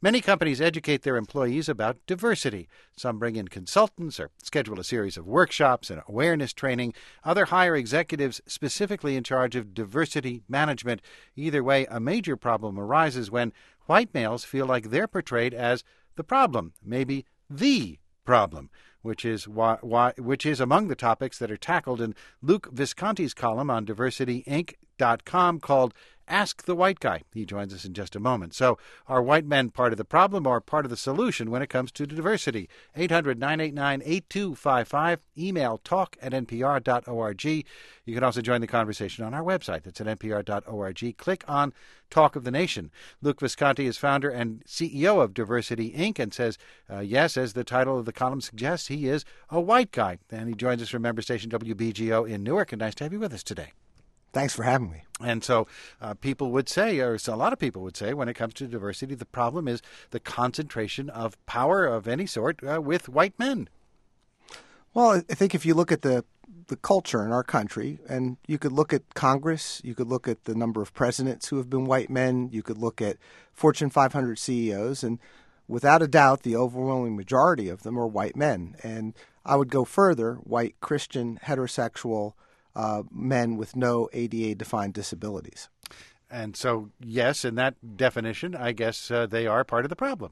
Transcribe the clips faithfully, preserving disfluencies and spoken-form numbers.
Many companies educate their employees about diversity. Some bring in consultants or schedule a series of workshops and awareness training. Others hire executives specifically in charge of diversity management. Either way, a major problem arises when white males feel like they're portrayed as the problem, maybe the problem, which is why, why, which is among the topics that are tackled in Luke Visconti's column on diversity inc dot com called Ask the White Guy. He joins us in just a moment. So, are white men part of the problem or part of the solution when it comes to diversity? eight hundred, nine eight nine, eight two five five. Email talk at n p r dot org. You can also join the conversation on our website. That's at n p r dot org. Click on Talk of the Nation. Luke Visconti is founder and C E O of Diversity Incorporated and says, uh, yes, as the title of the column suggests, he is a white guy. And he joins us from member station W B G O in Newark. And nice to have you with us today. Thanks for having me. And so uh, people would say, or a lot of people would say, when it comes to diversity, the problem is the concentration of power of any sort uh, with white men. Well, I think if you look at the the culture in our country, and you could look at Congress, you could look at the number of presidents who have been white men, you could look at Fortune five hundred C E Os, and without a doubt, the overwhelming majority of them are white men. And I would go further, white, Christian, heterosexual Uh, men with no A D A-defined disabilities. And so, yes, in that definition, I guess uh, they are part of the problem.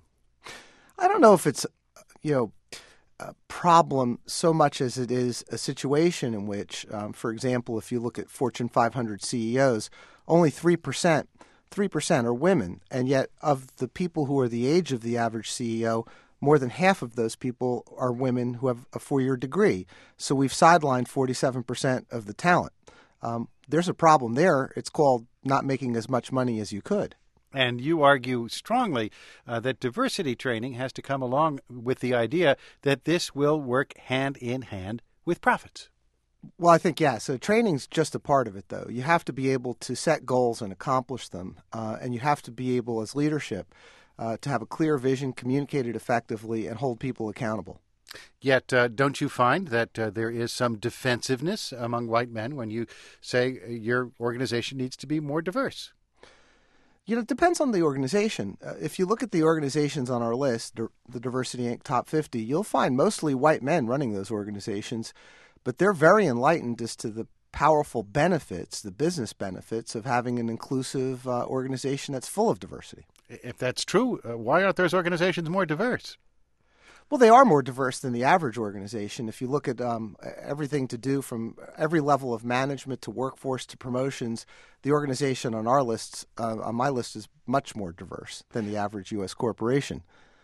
I don't know if it's, you know, a problem so much as it is a situation in which, um, for example, if you look at Fortune five hundred C E Os, only three percent, three percent are women. And yet of the people who are the age of the average C E O, more than half of those people are women who have a four-year degree. So we've sidelined forty-seven percent of the talent. Um, there's a problem there. It's called not making as much money as you could. And you argue strongly uh, that diversity training has to come along with the idea that this will work hand in hand with profits. Well, I think, yeah. So training's just a part of it, though. You have to be able to set goals and accomplish them. Uh, and you have to be able, as leadership, Uh, to have a clear vision, communicate it effectively, and hold people accountable. Yet, uh, don't you find that uh, there is some defensiveness among white men when you say your organization needs to be more diverse? You know, it depends on the organization. Uh, if you look at the organizations on our list, the Diversity Incorporated Top fifty, you'll find mostly white men running those organizations, but they're very enlightened as to the powerful benefits, the business benefits of having an inclusive uh, organization that's full of diversity. If that's true, uh, why aren't those organizations more diverse? Well, they are more diverse than the average organization. If you look at um, everything to do from every level of management to workforce to promotions, the organization on our lists, uh, on my list, is much more diverse than the average U S corporation.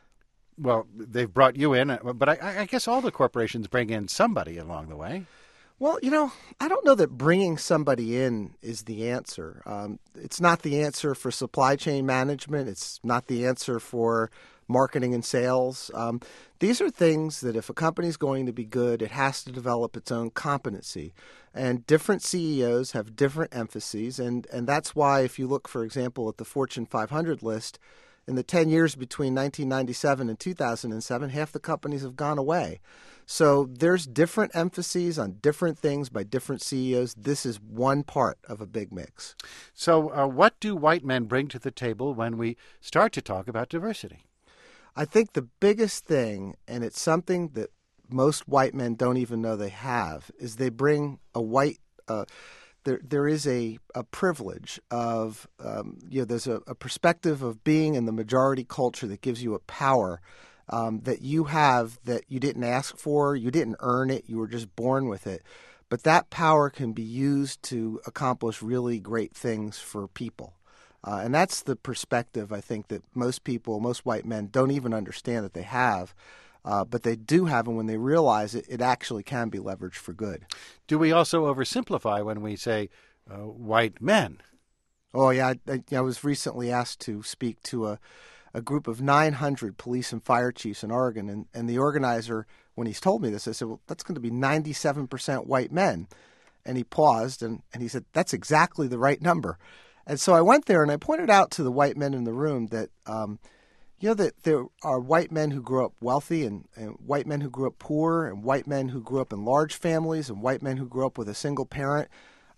Well, they've brought you in, but I, I guess all the corporations bring in somebody along the way. Well, you know, I don't know that bringing somebody in is the answer. Um, it's not the answer for supply chain management. It's not the answer for marketing and sales. Um, these are things that if a company is going to be good, it has to develop its own competency. And different C E Os have different emphases. And, and that's why if you look, for example, at the Fortune five hundred list, in the ten years between nineteen ninety-seven and two thousand seven, half the companies have gone away. So there's different emphases on different things by different C E Os. This is one part of a big mix. So uh, what do white men bring to the table when we start to talk about diversity? I think the biggest thing, and it's something that most white men don't even know they have, is they bring a white uh, there there is a, a privilege of, um, you know, there's a, a perspective of being in the majority culture that gives you a power Um, that you have that you didn't ask for, you didn't earn it, you were just born with it. But that power can be used to accomplish really great things for people. Uh, and that's the perspective, I think, that most people, most white men don't even understand that they have. Uh, but they do have, and when they realize it, it actually can be leveraged for good. Do we also oversimplify when we say uh, white men? Oh, yeah. I, I, I was recently asked to speak to a a group of nine hundred police and fire chiefs in Oregon. And, and the organizer, when he's told me this, I said, well, that's going to be ninety-seven percent white men. And he paused and, and he said, that's exactly the right number. And so I went there and I pointed out to the white men in the room that, um, you know, that there are white men who grew up wealthy and, and white men who grew up poor and white men who grew up in large families and white men who grew up with a single parent.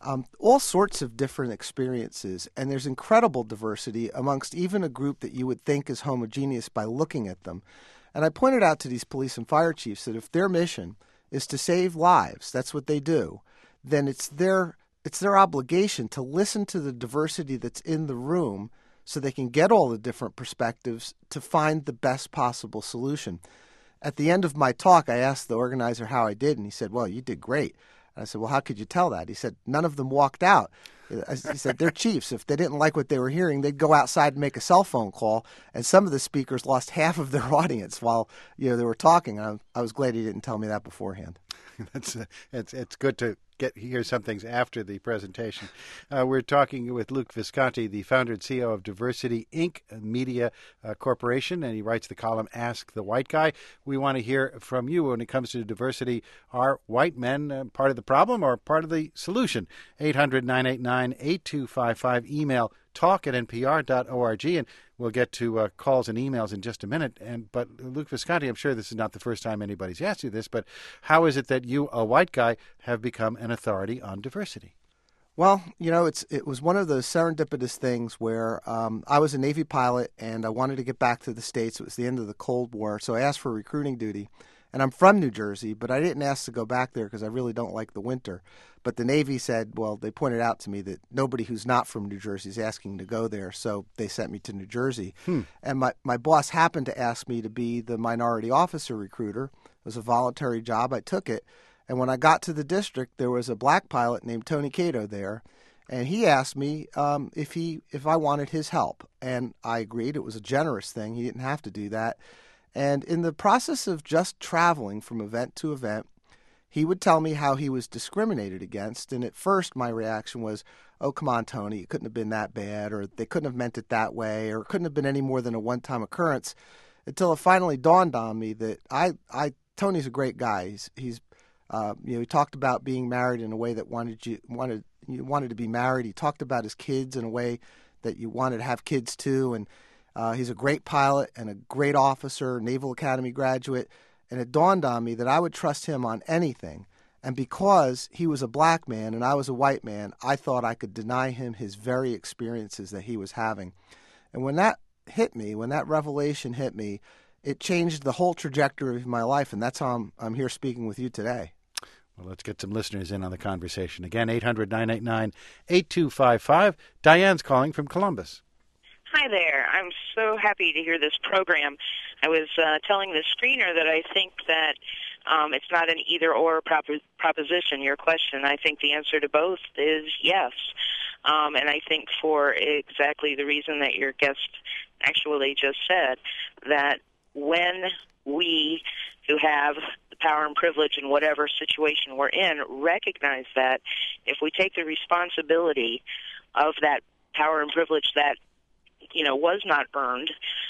um, all sorts of different experiences. And there's incredible diversity amongst even a group that you would think is homogeneous by looking at them. And I pointed out to these police and fire chiefs that if their mission is to save lives, that's what they do, then it's their it's their obligation to listen to the diversity that's in the room so they can get all the different perspectives to find the best possible solution. At the end of my talk, I asked the organizer how I did, and he said, well, you did great. And I said, well, how could you tell that? He said, none of them walked out. He said, they're chiefs. If they didn't like what they were hearing, they'd go outside and make a cell phone call. And some of the speakers lost half of their audience while you know they were talking. I, I was glad he didn't tell me that beforehand. That's uh, it's it's good to get hear some things after the presentation. Uh, we're talking with Luke Visconti, the founder and C E O of Diversity Incorporated Media uh, Corporation, and he writes the column Ask the White Guy. We want to hear from you when it comes to diversity. Are white men uh, part of the problem or part of the solution? eight hundred, nine eight nine, eight two five five. Email talk at n p r dot org, and we'll get to uh, calls and emails in just a minute. And But Luke Visconti, I'm sure this is not the first time anybody's asked you this, but how is it that you, a white guy, have become an authority on diversity? Well, you know, it's it was one of those serendipitous things where um, I was a Navy pilot and I wanted to get back to the States. It was the end of the Cold War, so I asked for recruiting duty. And I'm from New Jersey, but I didn't ask to go back there because I really don't like the winter. But the Navy said, well, they pointed out to me that nobody who's not from New Jersey is asking to go there, so they sent me to New Jersey. Hmm. And my, my boss happened to ask me to be the minority officer recruiter. It was a voluntary job. I took it. And when I got to the district, there was a black pilot named Tony Cato there, and he asked me um, if he if I wanted his help. And I agreed. It was a generous thing. He didn't have to do that. And in the process of just traveling from event to event, he would tell me how he was discriminated against. And at first, my reaction was, oh, come on, Tony, it couldn't have been that bad, or they couldn't have meant it that way, or it couldn't have been any more than a one-time occurrence, until it finally dawned on me that I, I Tony's a great guy. He's, he's uh, you know, he talked about being married in a way that wanted you wanted you wanted to be married. He talked about his kids in a way that you wanted to have kids too, and Uh, he's a great pilot and a great officer, Naval Academy graduate, and it dawned on me that I would trust him on anything. And because he was a black man and I was a white man, I thought I could deny him his very experiences that he was having. And when that hit me, when that revelation hit me, it changed the whole trajectory of my life, and that's how I'm, I'm here speaking with you today. Well, let's get some listeners in on the conversation. Again, eight hundred, nine eight nine, eight two five five. Diane's calling from Columbus. Hi there. I'm so happy to hear this program. I was uh, telling the screener that I think that um, it's not an either-or prop- proposition, your question. I think the answer to both is yes. Um, and I think for exactly the reason that your guest actually just said, that when we who have the power and privilege in whatever situation we're in recognize that, if we take the responsibility of that power and privilege that you know, was not earned,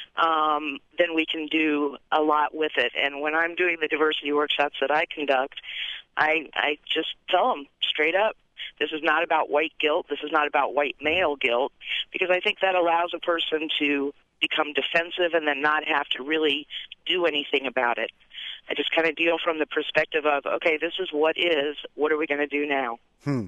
um, then we can do a lot with it. And when I'm doing the diversity workshops that I conduct, I, I just tell them straight up, this is not about white guilt, this is not about white male guilt, because I think that allows a person to become defensive and then not have to really do anything about it. I just kind of deal from the perspective of, okay, this is what is, what are we going to do now? Hmm.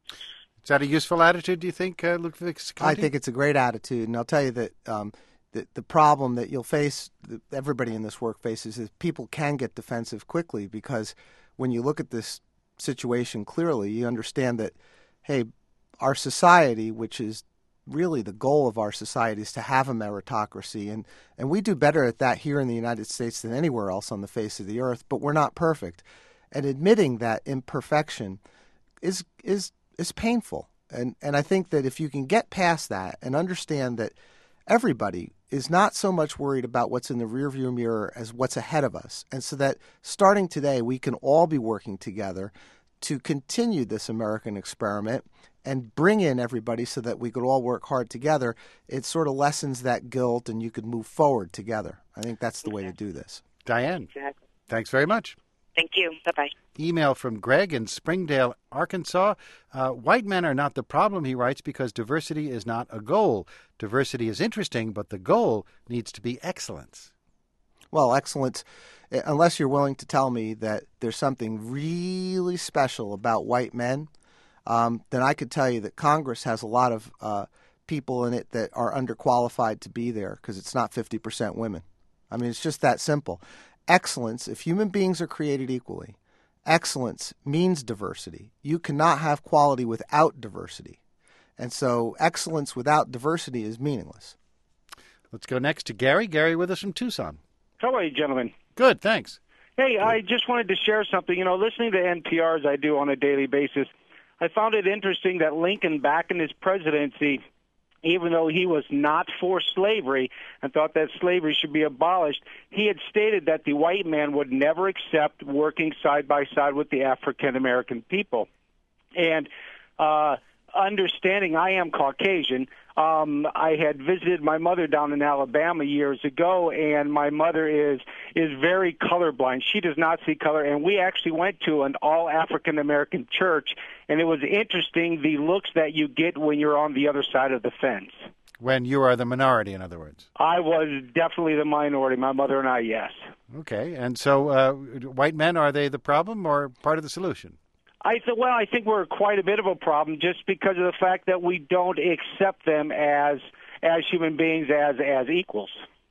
Is that a useful attitude, do you think, uh, Luke Visconti? I think it's a great attitude, and I'll tell you that um, the, the problem that you'll face, that everybody in this work faces, is people can get defensive quickly, because when you look at this situation clearly, you understand that, hey, our society, which is really the goal of our society, is to have a meritocracy, and, and we do better at that here in the United States than anywhere else on the face of the earth, but we're not perfect. And admitting that imperfection is is is painful. And and I think that if you can get past that and understand that everybody is not so much worried about what's in the rearview mirror as what's ahead of us, and so that starting today we can all be working together to continue this American experiment and bring in everybody so that we could all work hard together, it sort of lessens that guilt and you could move forward together. I think that's the way to do this. Diane, Exactly. Thanks very much. Thank you. Bye-bye. Email from Greg in Springdale, Arkansas. Uh, white men are not the problem, he writes, because diversity is not a goal. Diversity is interesting, but the goal needs to be excellence. Well, excellence, unless you're willing to tell me that there's something really special about white men, um, then I could tell you that Congress has a lot of uh, people in it that are underqualified to be there because it's not fifty percent women. I mean, it's just that simple. Excellence, if human beings are created equally, excellence means diversity. You cannot have quality without diversity. And so excellence without diversity is meaningless. Let's go next to Gary. Gary with us from Tucson. How are you, gentlemen? Good, thanks. Hey, I just wanted to share something. You know, listening to N P R as I do on a daily basis, I found it interesting that Lincoln, back in his presidency, even though he was not for slavery and thought that slavery should be abolished, he had stated that the white man would never accept working side by side with the African-American people. And uh, understanding I am Caucasian, um, I had visited my mother down in Alabama years ago, and my mother is is very colorblind. She does not see color, and we actually went to an all African-American church, and it was interesting the looks that you get when you're on the other side of the fence. When you are the minority, in other words. I was definitely the minority, my mother and I, yes. Okay, and so uh, white men, are they the problem or part of the solution? I th- well, I think we're quite a bit of a problem just because of the fact that we don't accept them as as human beings, as as equals.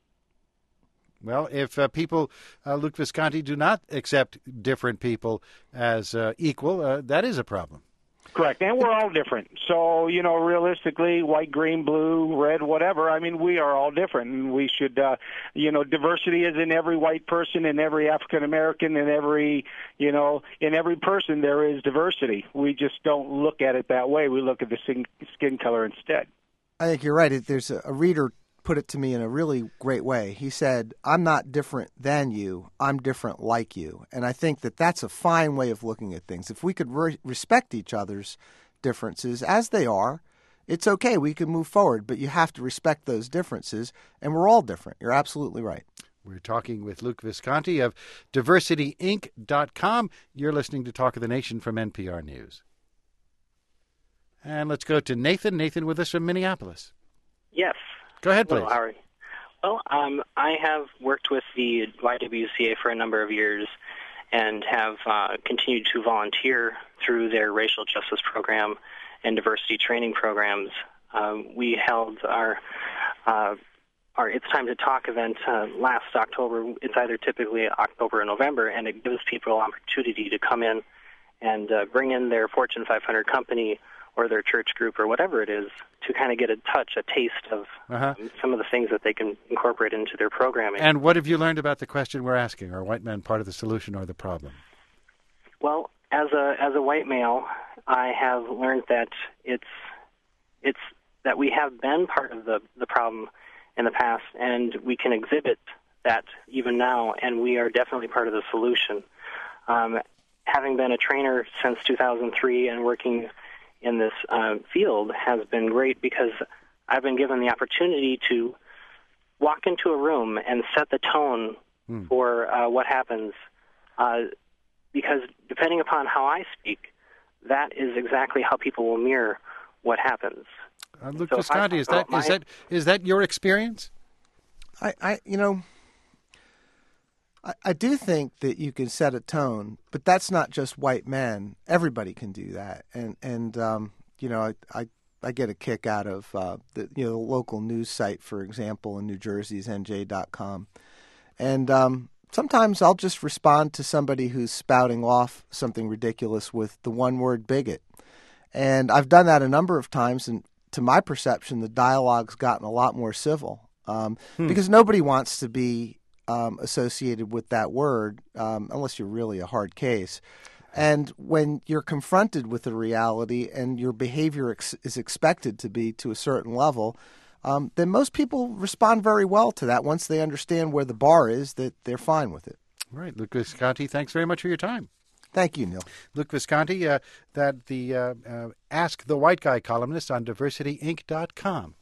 Well, if uh, people, uh, Luke Visconti, do not accept different people as uh, equal, uh, that is a problem. Correct, and we're all different. So, you know, realistically, white, green, blue, red, whatever, I mean, we are all different, and we should, uh, you know, diversity is in every white person, in every African-American, in every, you know, in every person there is diversity. We just don't look at it that way. We look at the skin color instead. I think you're right. There's a, a reader put it to me in a really great way. He said, I'm not different than you, I'm different like you. And I think that that's a fine way of looking at things. If we could re- respect each other's differences as they are, it's okay, we can move forward, but you have to respect those differences, and we're all different. You're absolutely right. We're talking with Luke Visconti of diversity inc dot com. You're listening to Talk of the Nation from N P R News. And let's go to Nathan. Nathan with us from Minneapolis. Yes. Go ahead, please. Hello, Howard. Well, um, I have worked with the Y W C A for a number of years and have uh, continued to volunteer through their racial justice program and diversity training programs. Um, we held our uh, our It's Time to Talk event uh, last October. It's either typically October or November, and it gives people an opportunity to come in and uh, bring in their Fortune five hundred company or their church group or whatever it is to kind of get a touch, a taste of uh-huh. um, some of the things that they can incorporate into their programming. And what have you learned about the question we're asking? Are white men part of the solution or the problem? Well, as a as a white male, I have learned that it's it's that we have been part of the, the problem in the past, and we can exhibit that even now, and we are definitely part of the solution. Um, having been a trainer since two thousand three and working in this uh, field has been great because I've been given the opportunity to walk into a room and set the tone hmm. for uh, what happens. Uh, because depending upon how I speak, that is exactly how people will mirror what happens. Uh, Luke so Visconti, is that, my... is, that, is that your experience? I, I you know, I, I do think that you can set a tone, but that's not just white men. Everybody can do that, and and um, you know, I, I I get a kick out of uh, the you know the local news site, for example, in New Jersey is N J dot com, and um, sometimes I'll just respond to somebody who's spouting off something ridiculous with the one word bigot, and I've done that a number of times, and to my perception, the dialogue's gotten a lot more civil um, hmm. because nobody wants to be Um, associated with that word, um, unless you're really a hard case. And when you're confronted with the reality and your behavior ex- is expected to be to a certain level, um, then most people respond very well to that. Once they understand where the bar is, that they're fine with it. All right. Luke Visconti, thanks very much for your time. Thank you, Neil. Luke Visconti, uh, that the uh, uh, Ask the White Guy columnist on diversity inc dot com.